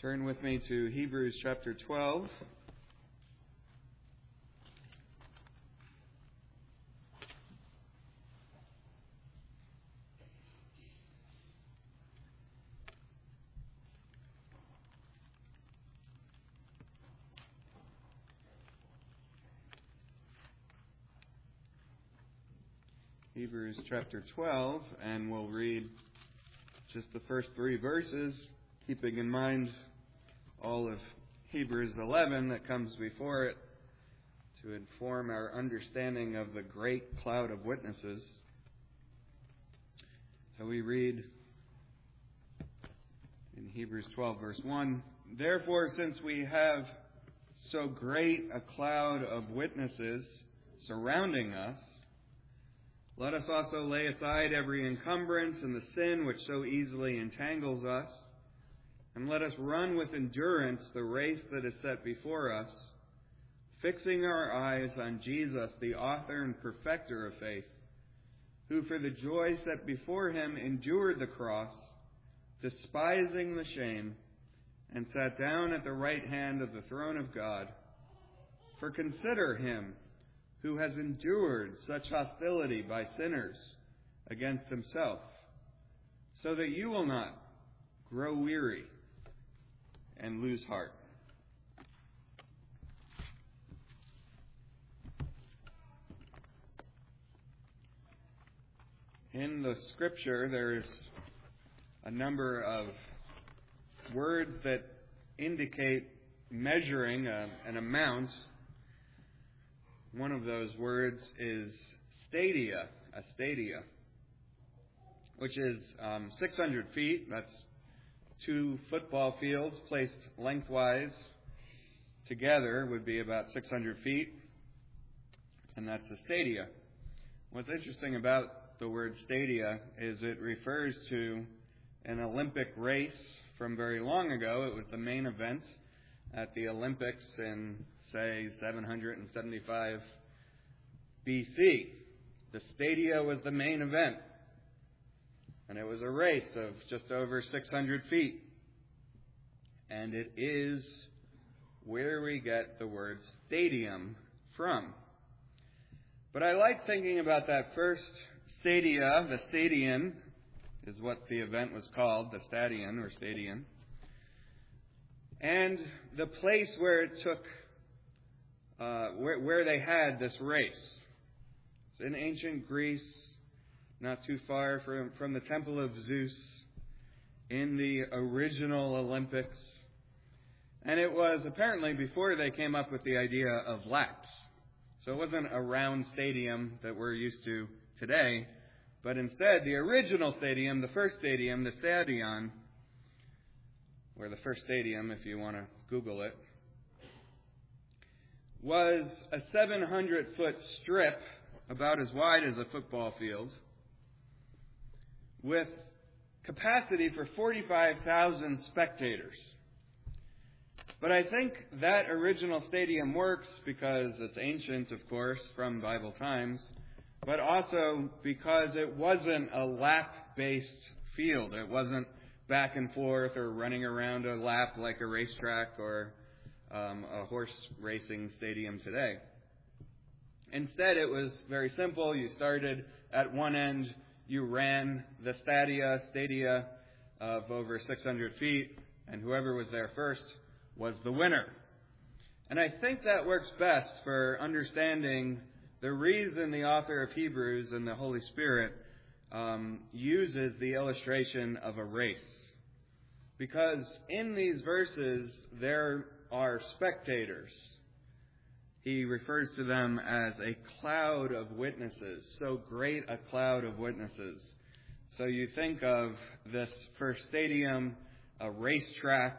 Turn with me to Hebrews chapter 12. Hebrews chapter 12, and we'll read just the first 3 verses, keeping in mind all of Hebrews 11 that comes before it to inform our understanding of the great cloud of witnesses. So we read in Hebrews 12, verse 1, "Therefore, since we have so great a cloud of witnesses surrounding us, let us also lay aside every encumbrance and the sin which so easily entangles us, and let us run with endurance the race that is set before us, fixing our eyes on Jesus, the author and perfecter of faith, who for the joy set before him endured the cross, despising the shame, and sat down at the right hand of the throne of God. For consider him who has endured such hostility by sinners against himself, so that you will not grow weary and lose heart." In the Scripture, there's a number of words that indicate measuring an amount. One of those words is stadia, a stadia, which is 600 feet. That's 2 football fields placed lengthwise together would be about 600 feet, and that's a stadia. What's interesting about the word stadia is it refers to an Olympic race from very long ago. It was the main event at the Olympics in, say, 775 BC. The stadia was the main event, and it was a race of just over 600 feet. And it is where we get the word stadium from. But I like thinking about that first stadia. The stadion is what the event was called, the stadion or stadion. And the place where it took, where they had this race. It's in ancient Greece, not too far from the Temple of Zeus, in the original Olympics. And it was apparently before they came up with the idea of laps. So it wasn't a round stadium that we're used to today, but instead the original stadium, the first stadium, the stadion, or the first stadium if you want to Google it, was a 700-foot strip about as wide as a football field with capacity for 45,000 spectators. But I think that original stadium works because it's ancient, of course, from Bible times, but also because it wasn't a lap-based field. It wasn't back and forth or running around a lap like a racetrack or a horse racing stadium today. Instead, it was very simple. You started at one end, you ran the stadia of over 600 feet, and whoever was there first was the winner. And I think that works best for understanding the reason the author of Hebrews and the Holy Spirit uses the illustration of a race. Because in these verses, there are spectators. He refers to them as a cloud of witnesses, so great a cloud of witnesses. So you think of this first stadium, a racetrack,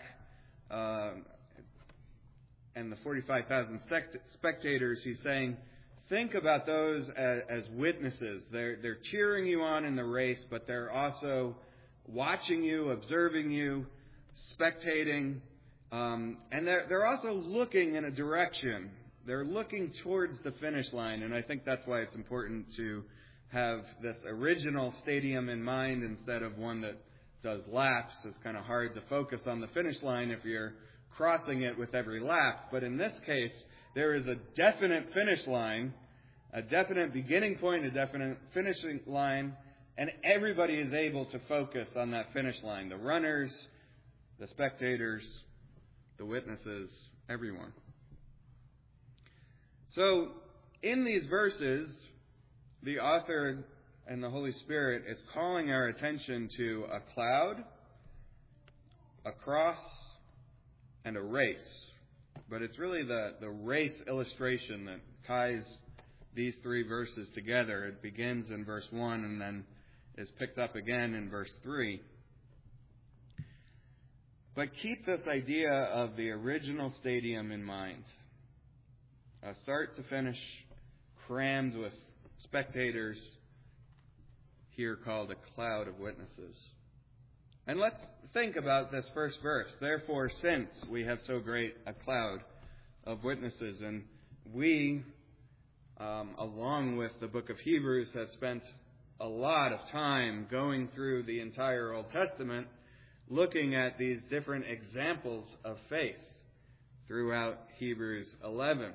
and the 45,000 spectators. He's saying, think about those as witnesses. They're cheering you on in the race, but they're also watching you, observing you, spectating, and they're also looking in a direction. They're looking towards the finish line, and I think that's why it's important to have this original stadium in mind instead of one that does laps, it's kind of hard to focus on the finish line if you're crossing it with every lap. But in this case, there is a definite finish line, a definite beginning point, a definite finishing line, and everybody is able to focus on that finish line. The runners, the spectators, the witnesses, everyone. So, in these verses, the author and the Holy Spirit is calling our attention to a cloud, a cross, and a race. But it's really the race illustration that ties these three verses together. It begins in verse 1 and then is picked up again in verse 3. But keep this idea of the original stadium in mind. Start to finish, crammed with spectators, here called a cloud of witnesses. And let's think about this first verse. Therefore, since we have so great a cloud of witnesses, and we, along with the book of Hebrews, have spent a lot of time going through the entire Old Testament, looking at these different examples of faith throughout Hebrews 11.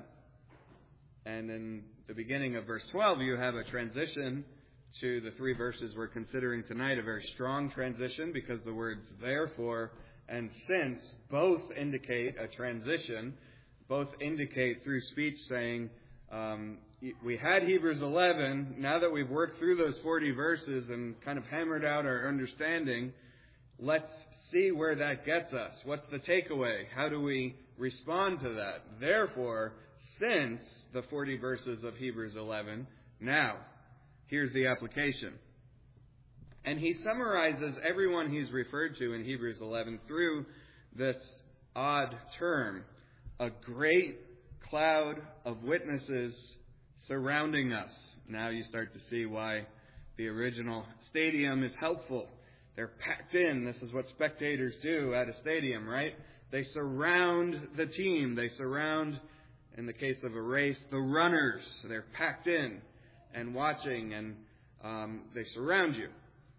And in the beginning of verse 12, you have a transition to the three verses we're considering tonight, a very strong transition because the words therefore and since both indicate a transition, both indicate through speech saying, we had Hebrews 11, now that we've worked through those 40 verses and kind of hammered out our understanding, let's see where that gets us. What's the takeaway? How do we respond to that? Therefore, since the 40 verses of Hebrews 11, now, here's the application. And he summarizes everyone he's referred to in Hebrews 11 through this odd term, a great cloud of witnesses surrounding us. Now you start to see why the original stadium is helpful. They're packed in. This is what spectators do at a stadium, right? They surround the team. They surround, in the case of a race, the runners. They're packed in and watching, and they surround you.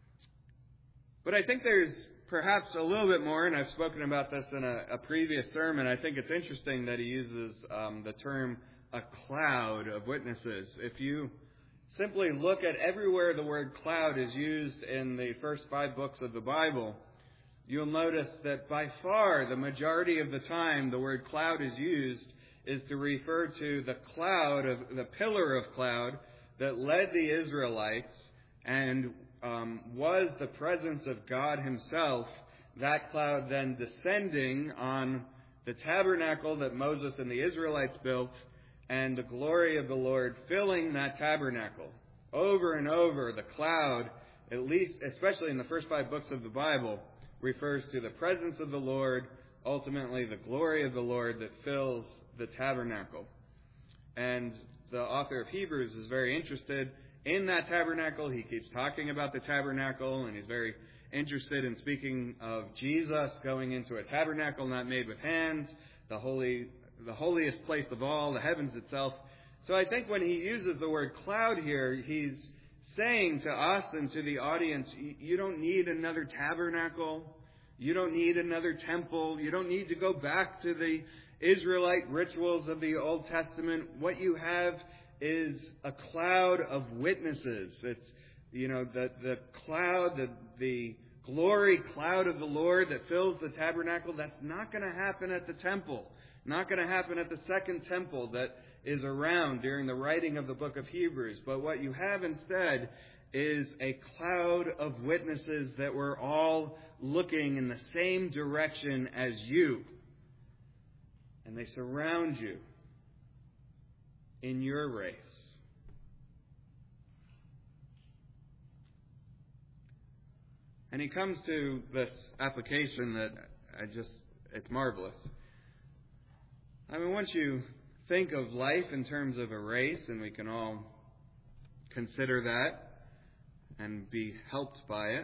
But I think there's perhaps a little bit more, and I've spoken about this in a previous sermon. I think it's interesting that he uses the term a cloud of witnesses. If you simply look at everywhere the word cloud is used in the first 5 books of the Bible, you'll notice that by far the majority of the time the word cloud is used is to refer to the cloud, of the pillar of cloud that led the Israelites and was the presence of God himself, that cloud then descending on the tabernacle that Moses and the Israelites built, and the glory of the Lord filling that tabernacle. Over and over, the cloud, at least, especially in the first 5 books of the Bible, refers to the presence of the Lord, ultimately the glory of the Lord that fills the tabernacle. And the author of Hebrews is very interested in that tabernacle. He keeps talking about the tabernacle, and he's very interested in speaking of Jesus going into a tabernacle not made with hands, the holiest place of all, the heavens itself. So I think when he uses the word cloud here, he's saying to us and to the audience, you don't need another tabernacle. You don't need another temple. You don't need to go back to the Israelite rituals of the Old Testament. What you have is a cloud of witnesses. It's, the cloud, the glory cloud of the Lord that fills the tabernacle. That's not going to happen at the temple. Not going to happen at the second temple that is around during the writing of the book of Hebrews. But what you have instead is a cloud of witnesses that were all looking in the same direction as you. And they surround you in your race. And he comes to this application that it's marvelous. I mean, once you think of life in terms of a race, and we can all consider that and be helped by it,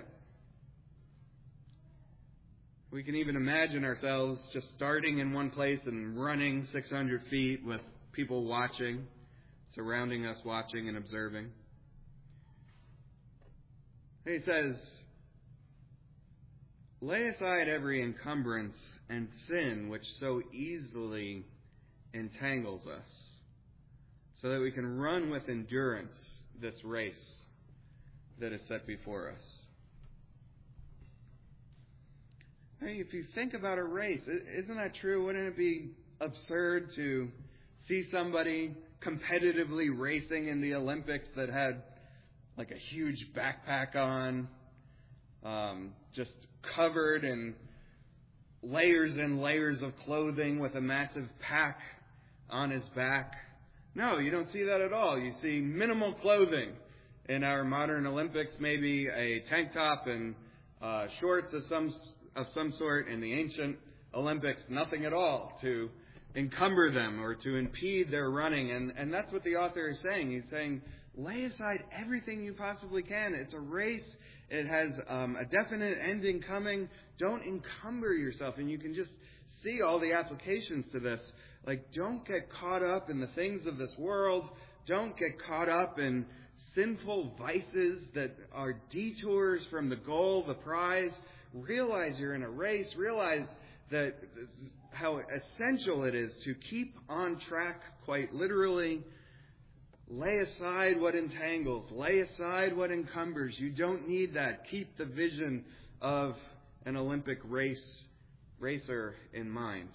we can even imagine ourselves just starting in one place and running 600 feet with people watching, surrounding us, watching and observing. And he says, lay aside every encumbrance and sin which so easily entangles us, so that we can run with endurance this race that is set before us. I mean, if you think about a race, isn't that true? Wouldn't it be absurd to see somebody competitively racing in the Olympics that had like a huge backpack on, just covered in layers and layers of clothing with a massive pack on his back? No, you don't see that at all. You see minimal clothing in our modern Olympics, maybe a tank top and shorts of some sort. In the ancient Olympics, nothing at all to encumber them or to impede their running. And that's what the author is saying. He's saying, lay aside everything you possibly can. It's a race. It has a definite ending coming. Don't encumber yourself. And you can just see all the applications to this. Like, don't get caught up in the things of this world. Don't get caught up in sinful vices that are detours from the goal, the prize. Realize you're in a race. Realize that how essential it is to keep on track, quite literally. Lay aside what entangles. Lay aside what encumbers. You don't need that. Keep the vision of an Olympic racer in mind.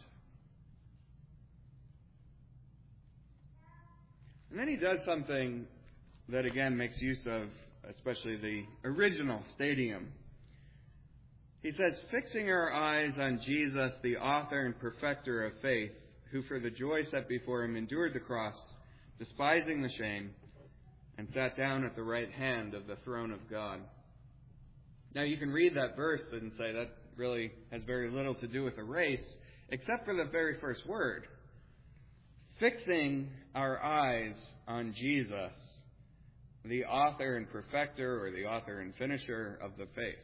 And then he does something that again makes use of especially the original stadium. He says, fixing our eyes on Jesus, the author and perfecter of faith, who for the joy set before him endured the cross, despising the shame, and sat down at the right hand of the throne of God. Now you can read that verse and say that really has very little to do with a race, except for the very first word. Fixing our eyes on Jesus, the author and perfecter, or the author and finisher of the faith.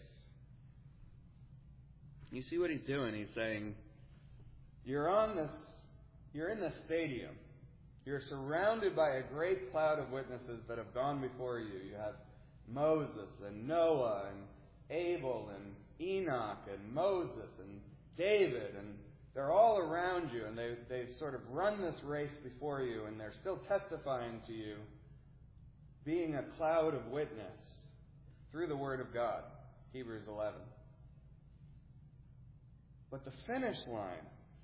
You see what he's doing? He's saying, you're in this stadium. You're surrounded by a great cloud of witnesses that have gone before you. You have Moses and Noah and Abel and Enoch and Moses and David, and they're all around you, and they've sort of run this race before you, and they're still testifying to you, being a cloud of witness through the Word of God, Hebrews 11. But the finish line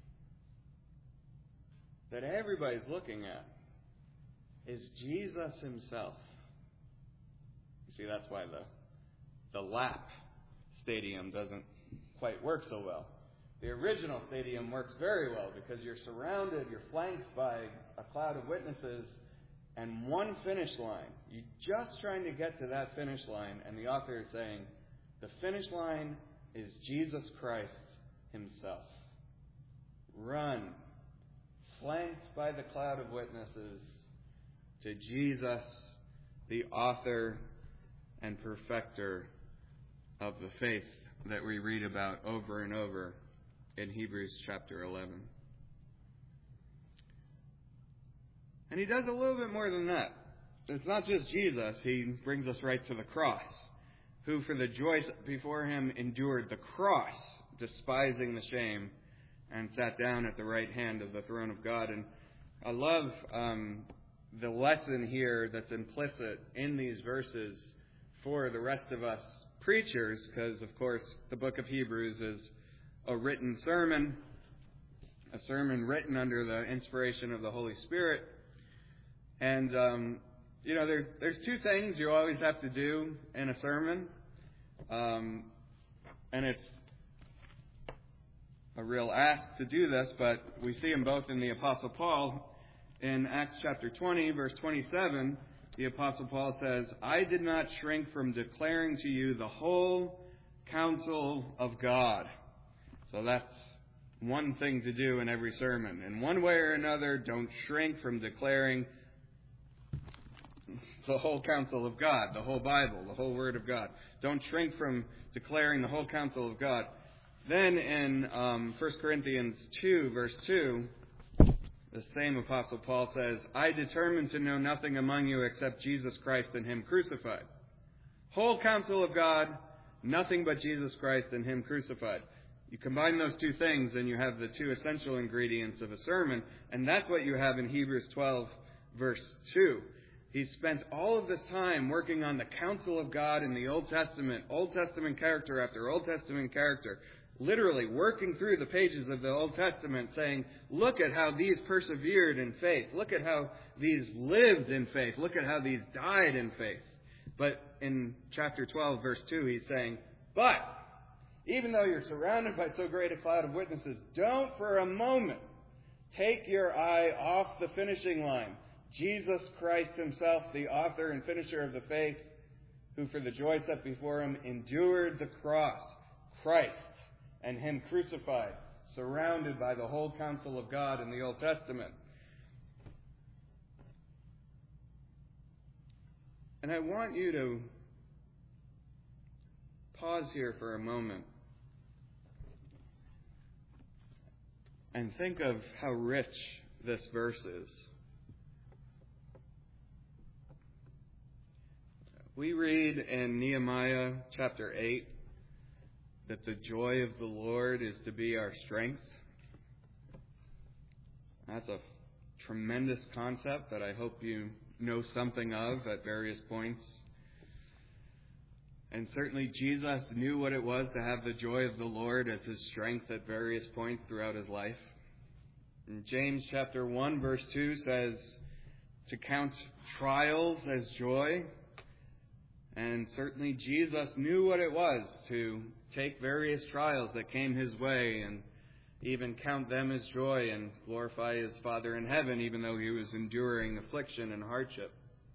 that everybody's looking at is Jesus himself. You see, that's why the lap stadium doesn't quite work so well. The original stadium works very well because you're surrounded, you're flanked by a cloud of witnesses and one finish line. You're just trying to get to that finish line, and the author is saying the finish line is Jesus Christ himself. Run, flanked by the cloud of witnesses, to Jesus, the author and perfecter of the faith that we read about over and over in Hebrews chapter 11. And he does a little bit more than that. It's not just Jesus. He brings us right to the cross, who for the joy before him endured the cross, despising the shame, and sat down at the right hand of the throne of God. And I love the lesson here that's implicit in these verses for the rest of us preachers, because, of course, the book of Hebrews is a written sermon, a sermon written under the inspiration of the Holy Spirit. And, there's two things you always have to do in a sermon. And it's a real ask to do this, but we see them both in the Apostle Paul. In Acts chapter 20, verse 27, the Apostle Paul says, I did not shrink from declaring to you the whole counsel of God. So that's one thing to do in every sermon. In one way or another, don't shrink from declaring the whole counsel of God, the whole Bible, the whole Word of God. Don't shrink from declaring the whole counsel of God. Then in 1 Corinthians 2, verse 2, the same Apostle Paul says, I determined to know nothing among you except Jesus Christ and Him crucified. Whole counsel of God, Nothing but Jesus Christ and Him crucified. You combine those two things and you have the two essential ingredients of a sermon, and that's what you have in Hebrews 12, verse 2. He spent all of this time working on the counsel of God in the Old Testament character after Old Testament character, literally working through the pages of the Old Testament saying, look at how these persevered in faith. Look at how these lived in faith. Look at how these died in faith. But in chapter 12, verse 2, he's saying, but even though you're surrounded by so great a cloud of witnesses, don't for a moment take your eye off the finishing line. Jesus Christ Himself, the author and finisher of the faith, who for the joy set before Him endured the cross. Christ and Him crucified, surrounded by the whole counsel of God in the Old Testament. And I want you to pause here for a moment and think of how rich this verse is. We read in Nehemiah chapter 8 that the joy of the Lord is to be our strength. That's a tremendous concept that I hope you know something of at various points. And certainly Jesus knew what it was to have the joy of the Lord as His strength at various points throughout His life. And James chapter 1 verse 2 says to count trials as joy. And certainly Jesus knew what it was to take various trials that came His way and even count them as joy and glorify His Father in heaven, even though He was enduring affliction and hardship.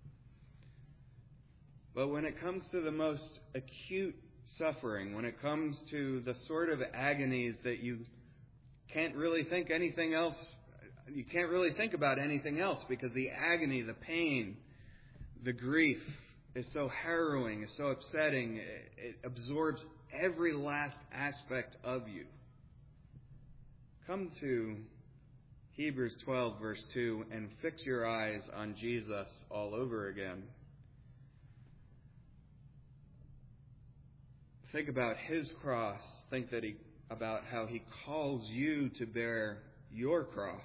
But when it comes to the most acute suffering, when it comes to the sort of agonies that you can't really think anything else, you can't really think about anything else because the agony, the pain, the grief is so harrowing, is so upsetting, it absorbs every last aspect of you. Come to Hebrews 12, verse 2, and fix your eyes on Jesus all over again. Think about His cross. Think about how He calls you to bear your cross.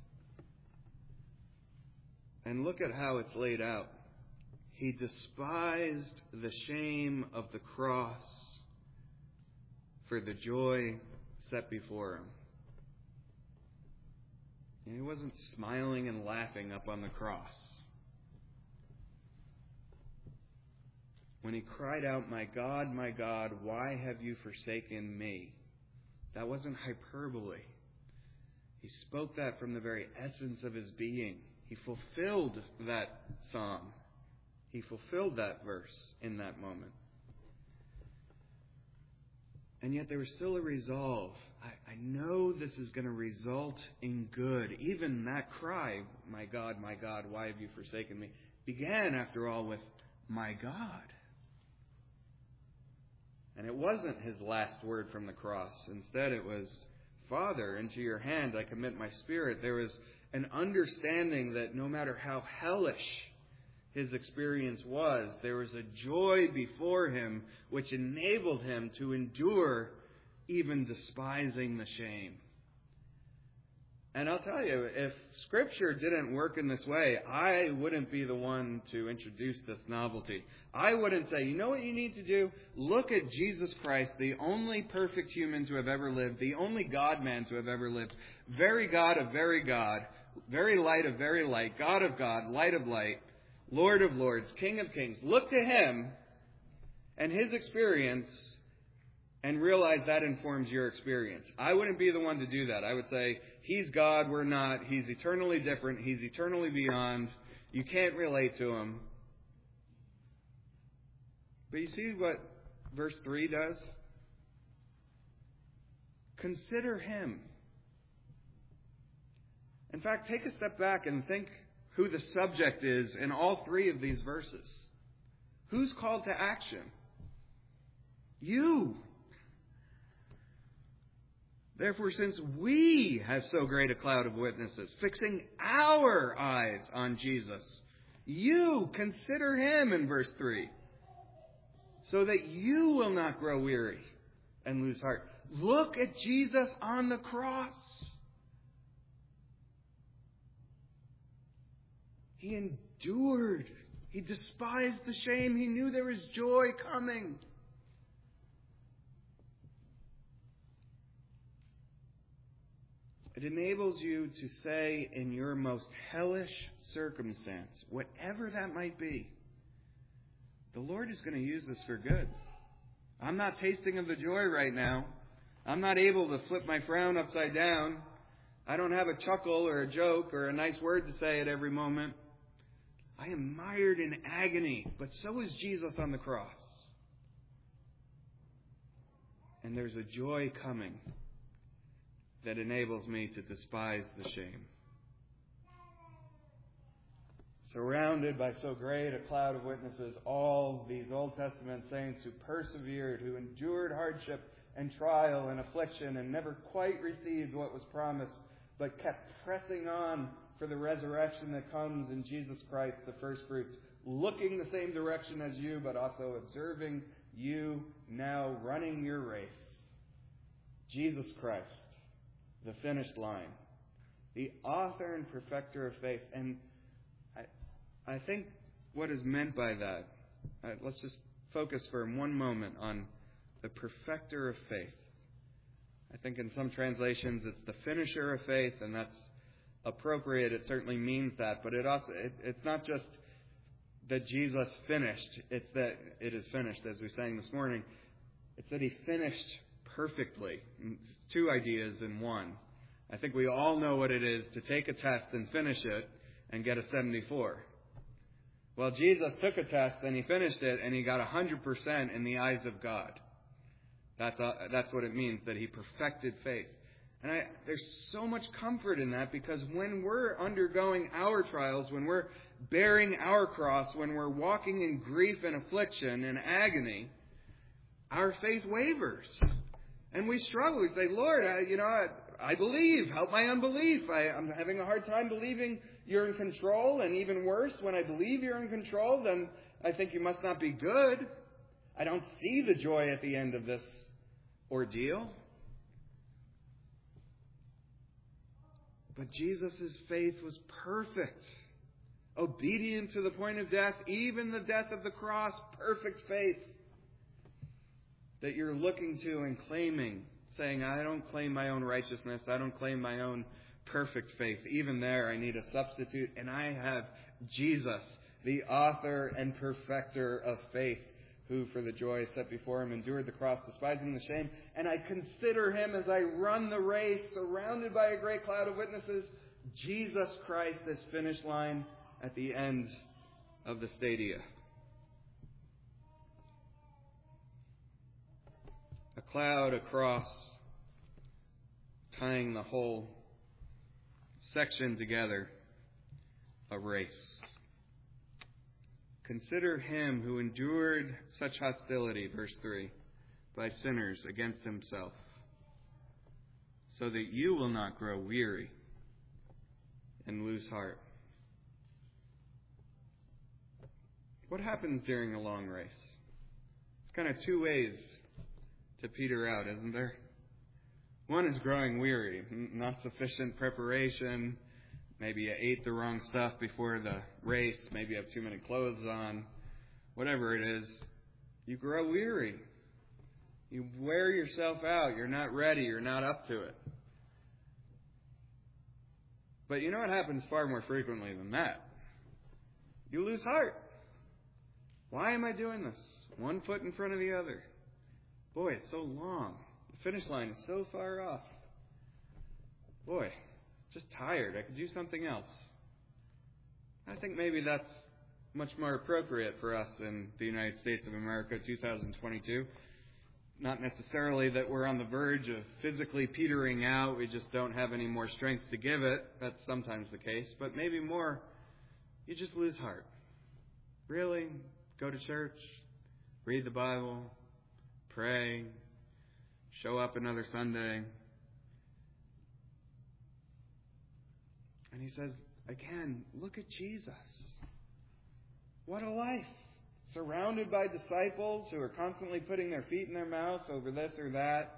And look at how it's laid out. He despised the shame of the cross for the joy set before Him. And He wasn't smiling and laughing up on the cross. When He cried out, my God, why have you forsaken me? That wasn't hyperbole. He spoke that from the very essence of His being. He fulfilled that song. He fulfilled that verse in that moment. And yet there was still a resolve. I know this is going to result in good. Even that cry, my God, why have you forsaken me, began, after all, with, my God. And it wasn't His last word from the cross. Instead, it was, Father, into your hand I commit my spirit. There was an understanding that no matter how hellish His experience was, there was a joy before Him which enabled Him to endure even despising the shame. And I'll tell you, if Scripture didn't work in this way, I wouldn't be the one to introduce this novelty. I wouldn't say, you know what you need to do? Look at Jesus Christ, the only perfect human to have ever lived, the only God-man to have ever lived, very God of very God, very light of very light, God of God, light of light, Lord of lords, King of kings. Look to Him and His experience and realize that informs your experience. I wouldn't be the one to do that. I would say, He's God, we're not. He's eternally different. He's eternally beyond. You can't relate to Him. But you see what verse 3 does? Consider Him. In fact, take a step back and think who the subject is in all three of these verses. Who's called to action? You. Therefore, since we have so great a cloud of witnesses, fixing our eyes on Jesus, you consider Him in verse 3. so that you will not grow weary and lose heart. Look at Jesus on the cross. He endured. He despised the shame. He knew there was joy coming. It enables you to say in your most hellish circumstance, whatever that might be, the Lord is going to use this for good. I'm not tasting of the joy right now. I'm not able to flip my frown upside down. I don't have a chuckle or a joke or a nice word to say at every moment. I am mired in agony, but so is Jesus on the cross. And there's a joy coming that enables me to despise the shame. Surrounded by so great a cloud of witnesses, all these Old Testament saints who persevered, who endured hardship and trial and affliction and never quite received what was promised, but kept pressing on for the resurrection that comes in Jesus Christ, the first fruits, looking the same direction as you, but also observing you now running your race. Jesus Christ, the finished line, the author and perfecter of faith. And I think what is meant by that, let's just focus for one moment on the perfecter of faith. I think in some translations it's the finisher of faith, and that's appropriate. It certainly means that, but it's not just that Jesus finished, it's that it is finished, as we sang this morning. It's that He finished perfectly. Two ideas in one. I think we all know what it is to take a test and finish it and get a 74. Well, Jesus took a test and He finished it and He got 100% in the eyes of God. That's what it means, that He perfected faith. And there's so much comfort in that, because when we're undergoing our trials, when we're bearing our cross, when we're walking in grief and affliction and agony, our faith wavers. And we struggle. We say, Lord, I believe. Help my unbelief. I'm having a hard time believing You're in control. And even worse, when I believe You're in control, then I think You must not be good. I don't see the joy at the end of this ordeal. But Jesus' faith was perfect. Obedient to the point of death, even the death of the cross, perfect faith that you're looking to and claiming, saying, I don't claim my own righteousness, I don't claim my own perfect faith. Even there, I need a substitute, and I have Jesus, the author and perfecter of faith, who for the joy set before Him endured the cross, despising the shame. And I consider Him as I run the race, surrounded by a great cloud of witnesses, Jesus Christ, this finish line at the end of the stadia. A cloud, a cross, tying the whole section together, a race. Consider Him who endured such hostility, verse 3, by sinners against Himself, so that you will not grow weary and lose heart. What happens during a long race? It's kind of two ways to peter out, isn't there? One is growing weary, not sufficient preparation. Maybe you ate the wrong stuff before the race. Maybe you have too many clothes on. Whatever it is, you grow weary. You wear yourself out. You're not ready. You're not up to it. But you know what happens far more frequently than that? You lose heart. Why am I doing this? One foot in front of the other. Boy, it's so long. The finish line is so far off. Boy, just tired. I could do something else. I think maybe that's much more appropriate for us in the United States of America, 2022. Not necessarily that we're on the verge of physically petering out. We just don't have any more strength to give it. That's sometimes the case. But maybe more, you just lose heart. Really? Go to church, read the Bible, pray, show up another Sunday. And he says, again, look at Jesus. What a life. surrounded by disciples who are constantly putting their feet in their mouth over this or that.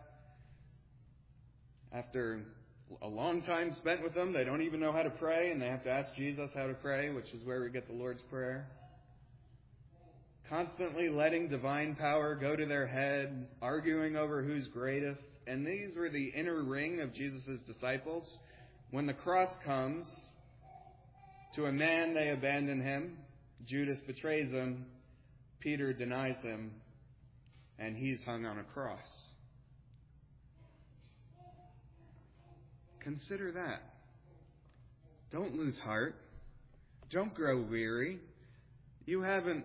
After a long time spent with them, they don't even know how to pray, and they have to ask Jesus how to pray, which is where we get the Lord's Prayer. Constantly letting divine power go to their head, arguing over who's greatest. And these were the inner ring of Jesus' disciples. When the cross comes, to a man they abandon him. Judas betrays him. Peter denies him. And he's hung on a cross. Consider that. Don't lose heart. Don't grow weary. You haven't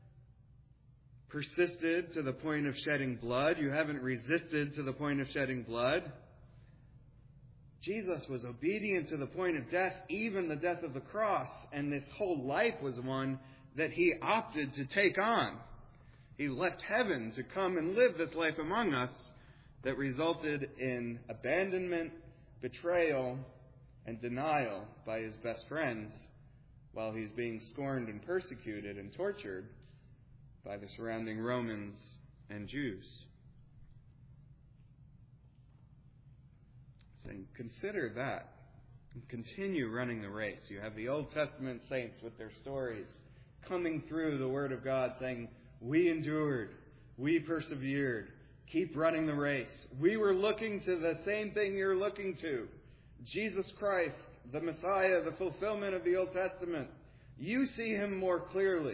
persisted to the point of shedding blood. You haven't resisted to the point of shedding blood. Jesus was obedient to the point of death, even the death of the cross. And this whole life was one that he opted to take on. He left heaven to come and live this life among us that resulted in abandonment, betrayal, and denial by his best friends while he's being scorned and persecuted and tortured by the surrounding Romans and Jews. Saying, consider that and continue running the race. You have the Old Testament saints with their stories coming through the Word of God saying, we endured, we persevered, keep running the race. We were looking to the same thing you're looking to. Jesus Christ, the Messiah, the fulfillment of the Old Testament. You see him more clearly.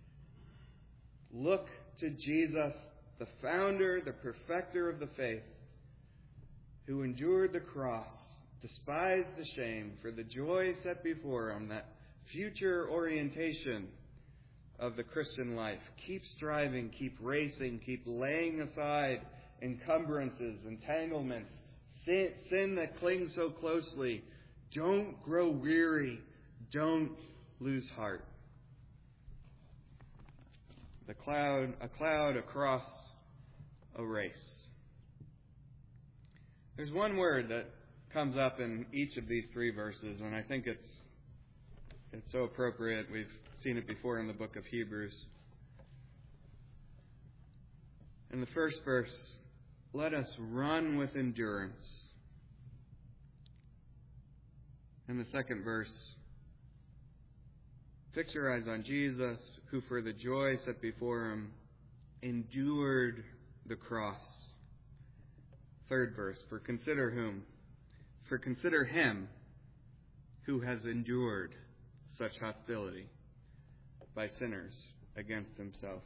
Look to Jesus, the founder, the perfecter of the faith, who endured the cross, despised the shame for the joy set before him, that future orientation of the Christian life. Keep striving, keep racing, keep laying aside encumbrances, entanglements, sin that clings so closely. Don't grow weary. Don't lose heart. A cloud across a race. There's one word that comes up in each of these three verses, and I think it's so appropriate. We've seen it before in the book of Hebrews. In the first verse, let us run with endurance. In the second verse, fix your eyes on Jesus, who for the joy set before him endured the cross. Third verse, for consider him who has endured such hostility by sinners against himself.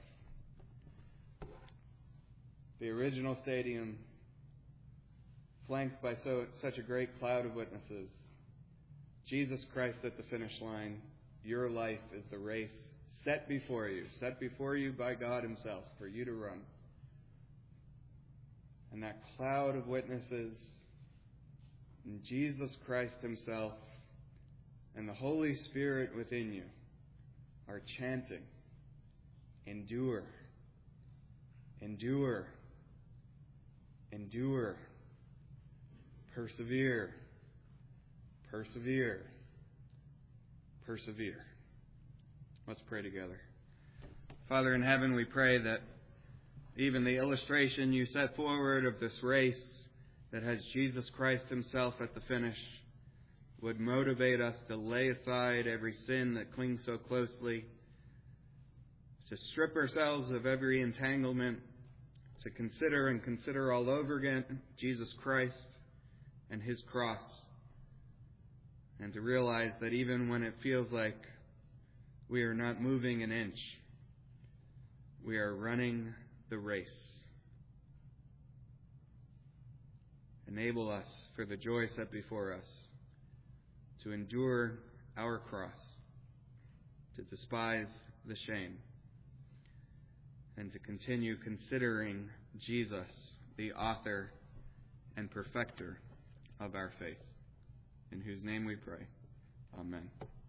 The original stadium, flanked by such a great cloud of witnesses. Jesus Christ at the finish line. Your life is the race set before you by God himself for you to run. And that cloud of witnesses, and Jesus Christ himself, and the Holy Spirit within you are chanting, endure, endure, endure, persevere, persevere, persevere. Let's pray together. Father in heaven, we pray that even the illustration you set forward of this race that has Jesus Christ himself at the finish would motivate us to lay aside every sin that clings so closely, to strip ourselves of every entanglement, to consider all over again Jesus Christ and his cross, and to realize that even when it feels like we are not moving an inch, we are running the race. Enable us, for the joy set before us, to endure our cross, to despise the shame, and to continue considering Jesus, the author and perfecter of our faith, in whose name we pray. Amen.